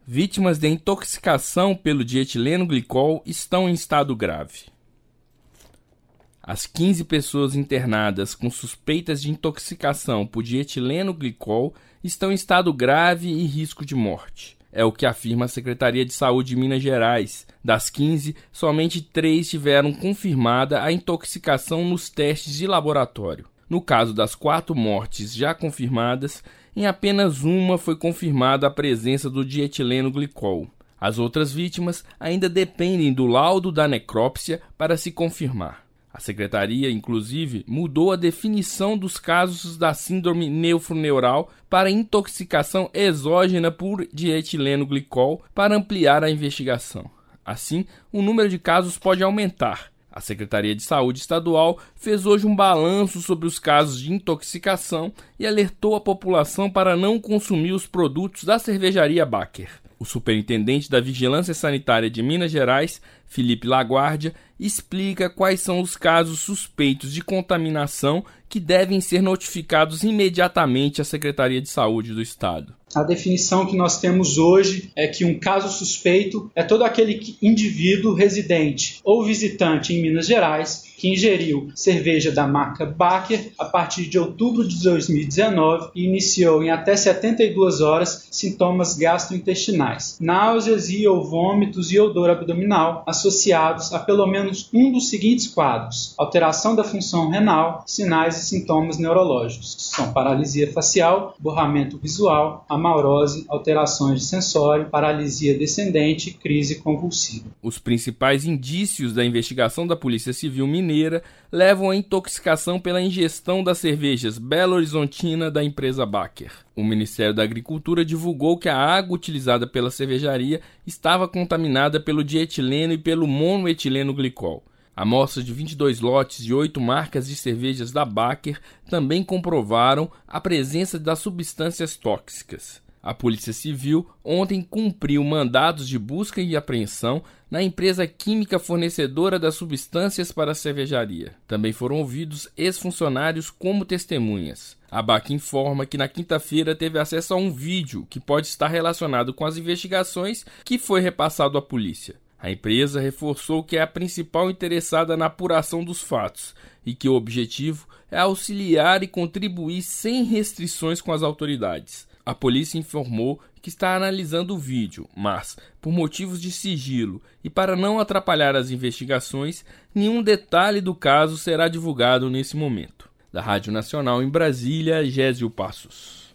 Vítimas de intoxicação pelo dietileno glicol estão em estado grave. As 15 pessoas internadas com suspeitas de intoxicação por dietileno glicol estão em estado grave e risco de morte. É o que afirma a Secretaria de Saúde de Minas Gerais. Das 15, somente 3 tiveram confirmada a intoxicação nos testes de laboratório. No caso das 4 mortes já confirmadas, em apenas uma foi confirmada a presença do dietileno glicol. As outras vítimas ainda dependem do laudo da necrópsia para se confirmar. A Secretaria, inclusive, mudou a definição dos casos da síndrome nefroneural para intoxicação exógena por dietileno glicol para ampliar a investigação. Assim, o número de casos pode aumentar. A Secretaria de Saúde Estadual fez hoje um balanço sobre os casos de intoxicação e alertou a população para não consumir os produtos da cervejaria Baker. O superintendente da Vigilância Sanitária de Minas Gerais, Felipe Laguardia, explica quais são os casos suspeitos de contaminação que devem ser notificados imediatamente à Secretaria de Saúde do Estado. A definição que nós temos hoje é que um caso suspeito é todo aquele indivíduo residente ou visitante em Minas Gerais que ingeriu cerveja da marca Baker a partir de outubro de 2019 e iniciou em até 72 horas sintomas gastrointestinais, náuseas e ou vômitos e odor abdominal associados a pelo menos um dos seguintes quadros: alteração da função renal, sinais e sintomas neurológicos, que são paralisia facial, borramento visual, amaurose, alterações de sensório, paralisia descendente e crise convulsiva. Os principais indícios da investigação da Polícia Civil Mineira levam à intoxicação pela ingestão das cervejas Belo Horizontina da empresa Baker. O Ministério da Agricultura divulgou que a água utilizada pela cervejaria estava contaminada pelo dietileno e pelo monoetileno glicol. Amostras de 22 lotes de 8 marcas de cervejas da Baker também comprovaram a presença das substâncias tóxicas. A Polícia Civil ontem cumpriu mandados de busca e apreensão na empresa química fornecedora das substâncias para a cervejaria. Também foram ouvidos ex-funcionários como testemunhas. A Baker informa que na quinta-feira teve acesso a um vídeo que pode estar relacionado com as investigações que foi repassado à polícia. A empresa reforçou que é a principal interessada na apuração dos fatos e que o objetivo é auxiliar e contribuir sem restrições com as autoridades. A polícia informou que está analisando o vídeo, mas, por motivos de sigilo e para não atrapalhar as investigações, nenhum detalhe do caso será divulgado nesse momento. Da Rádio Nacional em Brasília, Gésio Passos.